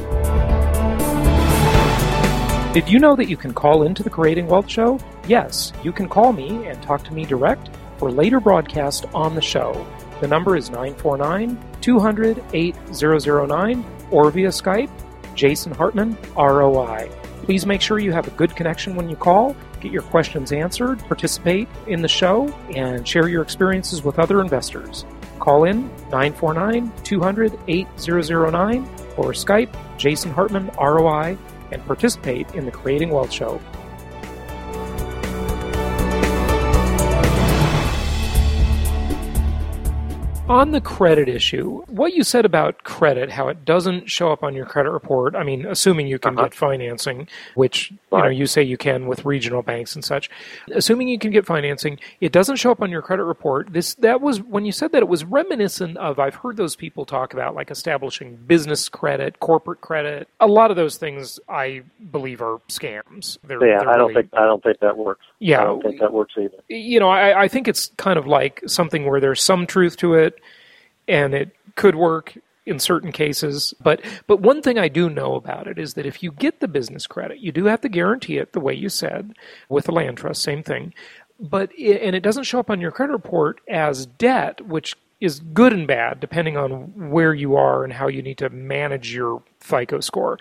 Speaker 2: Did you know that you can call into the Creating Wealth Show? Yes, you can call me and talk to me direct or later broadcast on the show. The number is nine four nine, two hundred, eight thousand nine or via Skype, Jason Hartman, R O I. Please make sure you have a good connection when you call, get your questions answered, participate in the show, and share your experiences with other investors. Call in nine four nine, two hundred, eight thousand nine or Skype, Jason Hartman, R O I, and participate in the Creating Wealth Show. On the credit issue, what you said about credit, how it doesn't show up on your credit report, I mean, assuming you can uh-huh. get financing, which right. you know you say you can with regional banks and such. Assuming you can get financing, it doesn't show up on your credit report. This that was when you said that, it was reminiscent of, I've heard those people talk about like establishing business credit, corporate credit. A lot of those things I believe are scams. They're,
Speaker 4: yeah,
Speaker 2: they're
Speaker 4: I don't
Speaker 2: really,
Speaker 4: think I don't think that works.
Speaker 2: Yeah,
Speaker 4: I don't think that works either.
Speaker 2: You know, I, I think it's kind of like something where there's some truth to it, and it could work in certain cases. But but one thing I do know about it is that if you get the business credit, you do have to guarantee it the way you said. With the land trust, same thing. But it, and it doesn't show up on your credit report as debt, which is good and bad depending on where you are and how you need to manage your FICO score.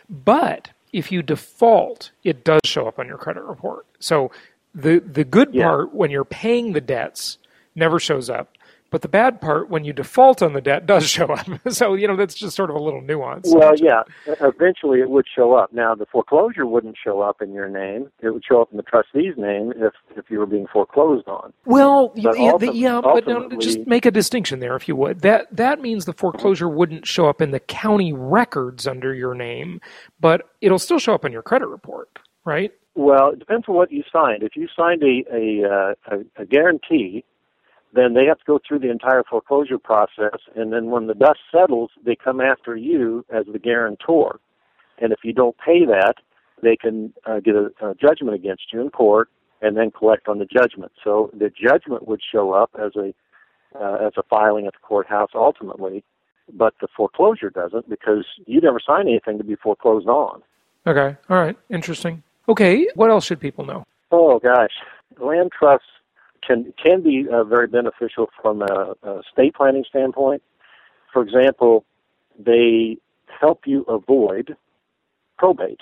Speaker 2: But if you default, it does show up on your credit report. So the the good
Speaker 4: yeah.
Speaker 2: part, when you're paying the debts, never shows up. But the bad part, when you default on the debt, does show up. So, you know, that's just sort of a little nuance.
Speaker 4: Well, yeah, eventually it would show up. Now, the foreclosure wouldn't show up in your name. It would show up in the trustee's name if, if you were being foreclosed on.
Speaker 2: Well,
Speaker 4: but
Speaker 2: yeah,
Speaker 4: ulti-
Speaker 2: yeah but no, just make a distinction there, if you would. That that means the foreclosure wouldn't show up in the county records under your name, but it'll still show up in your credit report, right?
Speaker 4: Well, it depends on what you signed. If you signed a, a, uh, a, a guarantee, then they have to go through the entire foreclosure process, and then when the dust settles, they come after you as the guarantor. And if you don't pay that, they can uh, get a, a judgment against you in court and then collect on the judgment. So the judgment would show up as a uh, as a filing at the courthouse ultimately, but the foreclosure doesn't because you never signed anything to be foreclosed on.
Speaker 2: Okay, all right, interesting. Okay, what else should people know?
Speaker 4: Oh, gosh. Land trusts can can be uh, very beneficial from a, a estate planning standpoint. For example, they help you avoid probate.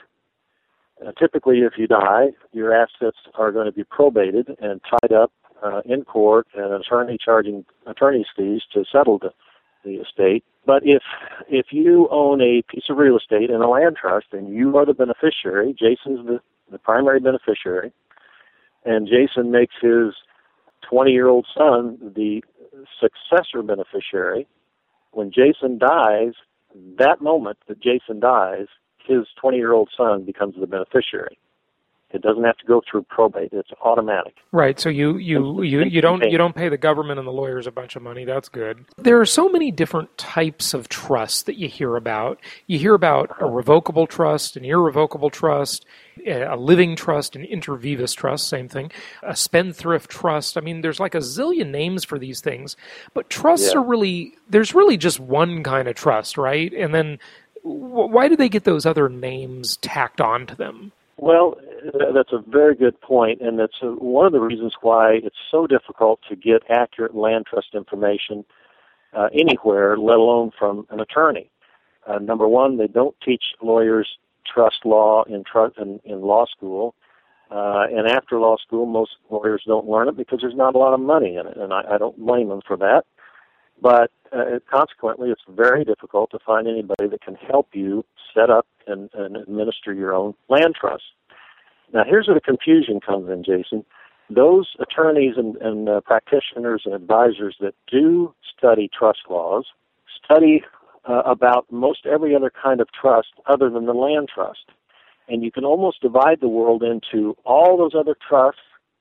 Speaker 4: Uh, typically, if you die, your assets are going to be probated and tied up uh, in court, and an attorney charging attorney's fees to settle the, the estate. But if if you own a piece of real estate in a land trust and you are the beneficiary, Jason's the, the primary beneficiary, and Jason makes his twenty-year-old son, the successor beneficiary. When Jason dies, that moment that Jason dies, his twenty-year-old son becomes the beneficiary. It doesn't have to go through probate. It's automatic.
Speaker 2: Right. So you, you, you, you don't you don't pay the government and the lawyers a bunch of money. That's good. There are so many different types of trusts that you hear about. You hear about a revocable trust, an irrevocable trust, a living trust, an inter vivos trust, same thing, a spendthrift trust. I mean, there's like a zillion names for these things. But trusts
Speaker 4: Yeah.
Speaker 2: are really, there's really just one kind of trust, right? And then why do they get those other names tacked onto them?
Speaker 4: Well, that's a very good point, and that's a, one of the reasons why it's so difficult to get accurate land trust information uh, anywhere, let alone from an attorney. Uh, number one, they don't teach lawyers trust law in, tr- in, in law school, uh, and after law school, most lawyers don't learn it because there's not a lot of money in it, and I, I don't blame them for that. But uh, consequently, it's very difficult to find anybody that can help you set up and, and administer your own land trust. Now, here's where the confusion comes in, Jason. Those attorneys and, and uh, practitioners and advisors that do study trust laws study uh, about most every other kind of trust other than the land trust. And you can almost divide the world into all those other trusts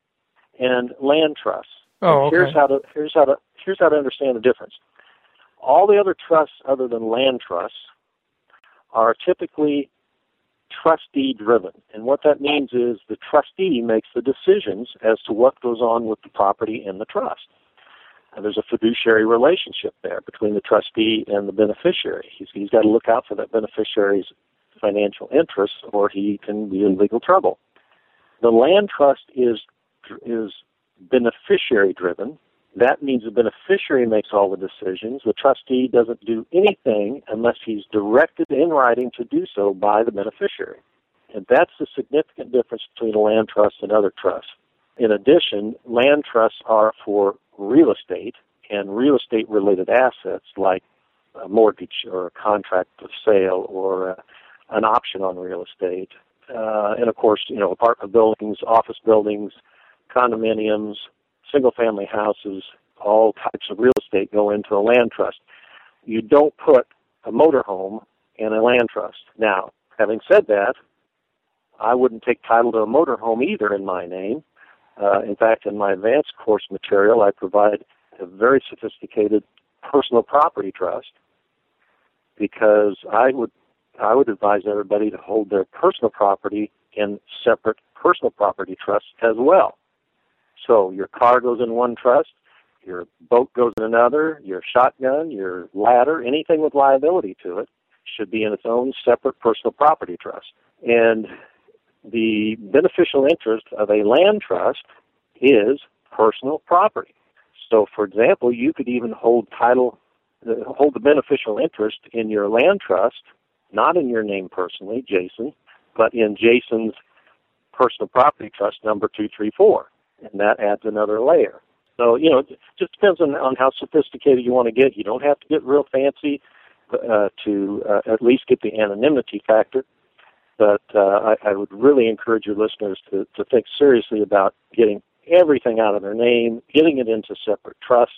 Speaker 4: and land trusts.
Speaker 2: Oh, okay.
Speaker 4: Here's how to here's how to here's how to understand the difference. All the other trusts other than land trusts are typically trustee driven. And what that means is the trustee makes the decisions as to what goes on with the property in the trust. And there's a fiduciary relationship there between the trustee and the beneficiary. He's, he's got to look out for that beneficiary's financial interests or he can be in legal trouble. The land trust is is beneficiary driven. That means the beneficiary makes all the decisions. The trustee doesn't do anything unless he's directed in writing to do so by the beneficiary. And that's the significant difference between a land trust and other trusts. In addition, land trusts are for real estate and real estate-related assets like a mortgage or a contract of sale or a, an option on real estate. Uh, and, of course, you know, apartment buildings, office buildings, condominiums, single-family houses, all types of real estate go into a land trust. You don't put a motorhome in a land trust. Now, having said that, I wouldn't take title to a motorhome either in my name. Uh, in fact, in my advanced course material, I provide a very sophisticated personal property trust because I would I would advise everybody to hold their personal property in separate personal property trusts as well. So your car goes in one trust, your boat goes in another, your shotgun, your ladder, anything with liability to it should be in its own separate personal property trust. And the beneficial interest of a land trust is personal property. So, for example, you could even hold title, uh, hold the beneficial interest in your land trust, not in your name personally, Jason, but in Jason's personal property trust number two three four. And that adds another layer. So, you know, it just depends on, on how sophisticated you want to get. You don't have to get real fancy uh, to uh, at least get the anonymity factor. But uh, I, I would really encourage your listeners to, to think seriously about getting everything out of their name, getting it into separate trusts,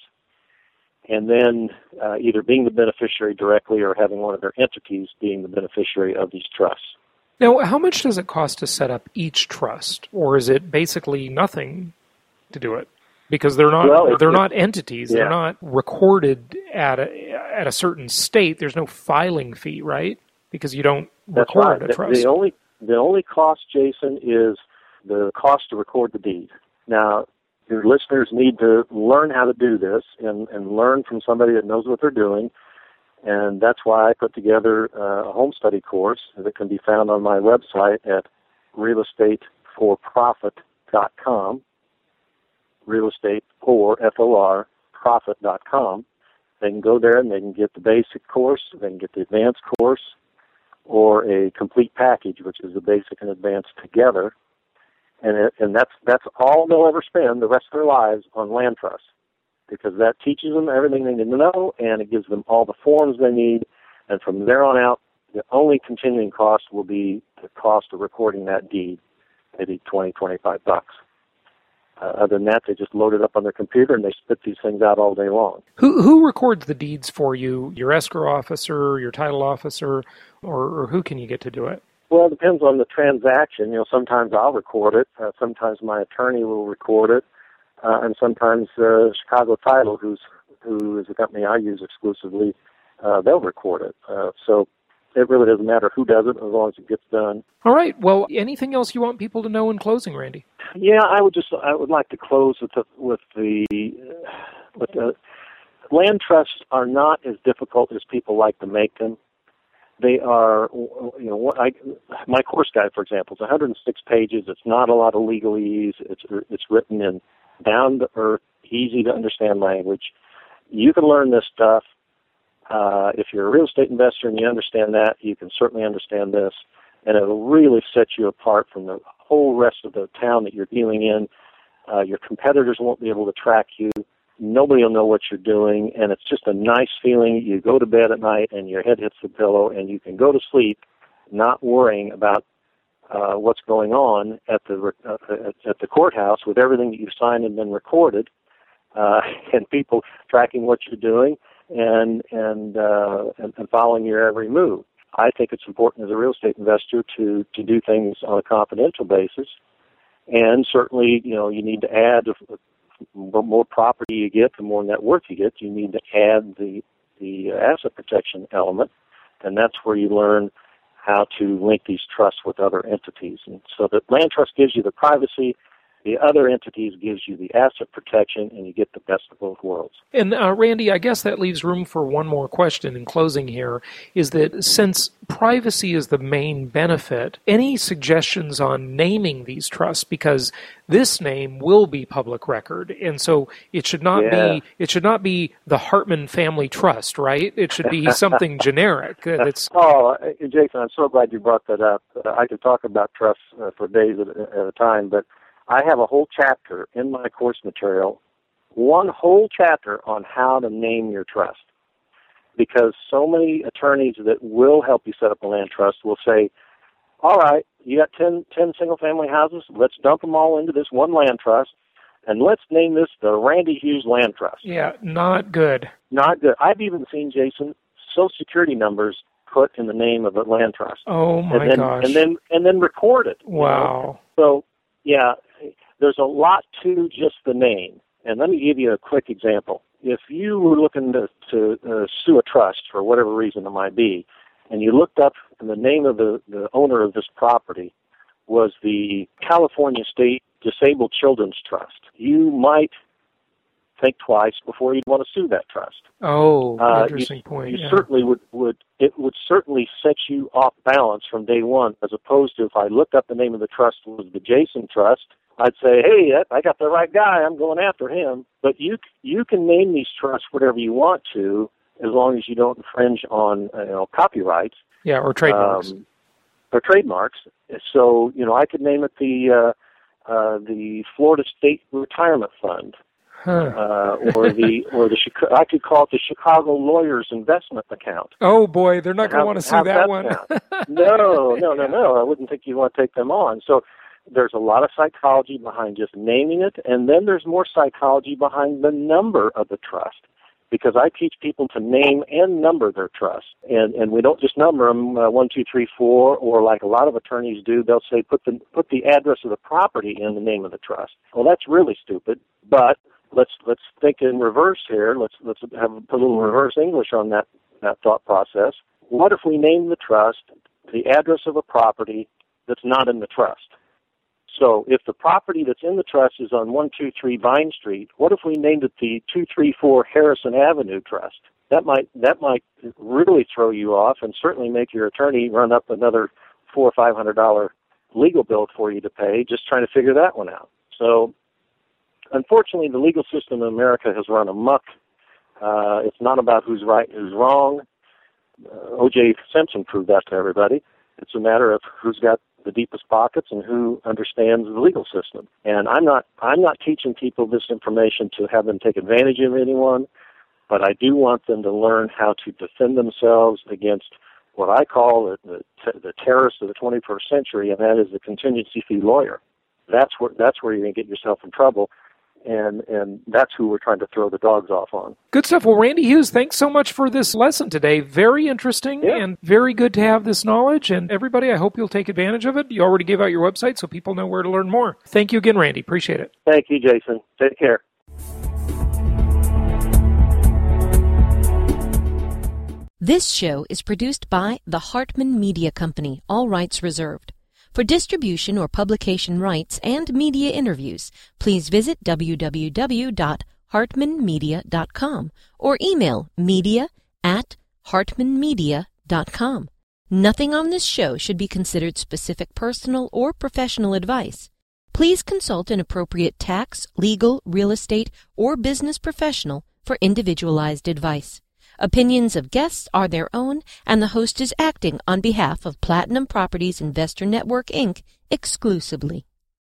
Speaker 4: and then uh, either being the beneficiary directly or having one of their entities being the beneficiary of these trusts.
Speaker 2: Now, how much does it cost to set up each trust, or is it basically nothing to do it? Because they're not
Speaker 4: well,
Speaker 2: they're not entities.
Speaker 4: Yeah.
Speaker 2: They're not recorded at a at a certain state. There's no filing fee, right? Because you don't
Speaker 4: That's
Speaker 2: record
Speaker 4: right.
Speaker 2: a trust.
Speaker 4: The, the only the only cost, Jason, is the cost to record the deed. Now, your listeners need to learn how to do this and, and learn from somebody that knows what they're doing. And that's why I put together uh, a home study course that can be found on my website at real estate for profit dot com, real estate for, F O R, profit dot com. They can go there and they can get the basic course, they can get the advanced course, or a complete package, which is the basic and advanced together. And it, and that's that's all they'll ever spend the rest of their lives on land trusts, because that teaches them everything they need to know, and it gives them all the forms they need. And from there on out, the only continuing cost will be the cost of recording that deed, maybe twenty, twenty-five bucks. Uh, other than that, they just load it up on their computer and they spit these things out all day long.
Speaker 2: Who who records the deeds for you? Your escrow officer, your title officer, or, or who can you get to do it?
Speaker 4: Well, it depends on the transaction. You know, sometimes I'll record it. Uh, sometimes my attorney will record it. Uh, and sometimes uh, Chicago Title, who's who is the company I use exclusively, uh, they'll record it. Uh, so it really doesn't matter who does it as long as it gets done.
Speaker 2: All right. Well, anything else you want people to know in closing, Randy?
Speaker 4: Yeah, I would just I would like to close with the with the with the land trusts are not as difficult as people like to make them. They are, you know, what I my course guide, for example, is one hundred six pages. It's not a lot of legalese. It's it's written in down to earth, easy to understand language. You can learn this stuff. Uh, if you're a real estate investor and you understand that, you can certainly understand this, and it'll really set you apart from the whole rest of the town that you're dealing in. Uh, your competitors won't be able to track you. Nobody will know what you're doing, and it's just a nice feeling. You go to bed at night, and your head hits the pillow, and you can go to sleep not worrying about uh, what's going on at the uh, at the courthouse with everything that you've signed and been recorded, uh, and people tracking what you're doing and and, uh, and and following your every move. I think it's important as a real estate investor to to do things on a confidential basis, and certainly, you know, you need to add. The more property you get, the more net worth you get. You need to add the the asset protection element, and that's where you learn how to link these trusts with other entities. And so the land trust gives you the privacy, the other entities gives you the asset protection, and you get the best of both worlds.
Speaker 2: And uh, Randy, I guess that leaves room for one more question in closing here, is that since privacy is the main benefit, any suggestions on naming these trusts? Because this name will be public record, and so it should not
Speaker 4: yeah.
Speaker 2: be it should not be the Hartman Family Trust, right? It should be something generic. That's
Speaker 4: oh, Jason, I'm so glad you brought that up. Uh, I could talk about trusts uh, for days at, at a time, but I have a whole chapter in my course material, one whole chapter on how to name your trust. Because so many attorneys that will help you set up a land trust will say, all right, you got ten, ten single-family houses, let's dump them all into this one land trust, and let's name this the Randy Hughes Land Trust.
Speaker 2: Yeah, not good.
Speaker 4: Not good. I've even seen, Jason, Social Security numbers put in the name of a land trust.
Speaker 2: Oh, my
Speaker 4: and then,
Speaker 2: gosh.
Speaker 4: And then, and then recorded.
Speaker 2: Wow.
Speaker 4: You know? So, yeah, there's a lot to just the name. And let me give you a quick example. If you were looking to, to uh, sue a trust for whatever reason it might be, and you looked up and the name of the, the owner of this property was the California State Disabled Children's Trust, you might think twice before you'd want to sue that trust.
Speaker 2: Oh,
Speaker 4: uh,
Speaker 2: interesting
Speaker 4: you,
Speaker 2: point.
Speaker 4: You
Speaker 2: yeah.
Speaker 4: certainly would, would, it would certainly set you off balance from day one, as opposed to if I looked up the name of the trust was the Jason Trust, I'd say, hey, I got the right guy, I'm going after him. But you you can name these trusts whatever you want to, as long as you don't infringe on you know, copyrights.
Speaker 2: Yeah, or trademarks.
Speaker 4: Um, or trademarks. So, you know, I could name it the uh, uh, the Florida State Retirement Fund.
Speaker 2: Huh.
Speaker 4: Uh, or the or the Chicago, I could call it the Chicago Lawyers Investment Account.
Speaker 2: Oh boy, they're not going to want to see that,
Speaker 4: that
Speaker 2: one.
Speaker 4: no, no, no, no. I wouldn't think you'd want to take them on. So there's a lot of psychology behind just naming it, and then there's more psychology behind the number of the trust, because I teach people to name and number their trust, and and we don't just number them uh, one, two, three, four, or like a lot of attorneys do. They'll say put the put the address of the property in the name of the trust. Well, that's really stupid, but Let's let's think in reverse here. Let's let's have put a little reverse English on that, that thought process. What if we name the trust the address of a property that's not in the trust? So if the property that's in the trust is on one two three Vine Street, what if we named it the two three four Harrison Avenue Trust? That might that might really throw you off, and certainly make your attorney run up another four or five hundred dollar legal bill for you to pay just trying to figure that one out. So, unfortunately, the legal system in America has run amok. Uh, it's not about who's right and who's wrong. Uh, O J Simpson proved that to everybody. It's a matter of who's got the deepest pockets and who understands the legal system. And I'm not I'm not teaching people this information to have them take advantage of anyone, but I do want them to learn how to defend themselves against what I call the, the, the terrorists of the twenty-first century, and that is the contingency fee lawyer. that's where that's where you're going to get yourself in trouble. And and that's who we're trying to throw the dogs off on.
Speaker 2: Good stuff. Well, Randy Hughes, thanks so much for this lesson today. Very interesting
Speaker 4: yeah.
Speaker 2: and very good to have this knowledge. And everybody, I hope you'll take advantage of it. You already gave out your website so people know where to learn more. Thank you again, Randy. Appreciate it.
Speaker 4: Thank you, Jason. Take care.
Speaker 3: This show is produced by the Hartman Media Company, all rights reserved. For distribution or publication rights and media interviews, please visit w w w dot hartman media dot com or email media at hartman media dot com. Nothing on this show should be considered specific personal or professional advice. Please consult an appropriate tax, legal, real estate, or business professional for individualized advice. Opinions of guests are their own, and the host is acting on behalf of Platinum Properties Investor Network, Incorporated exclusively.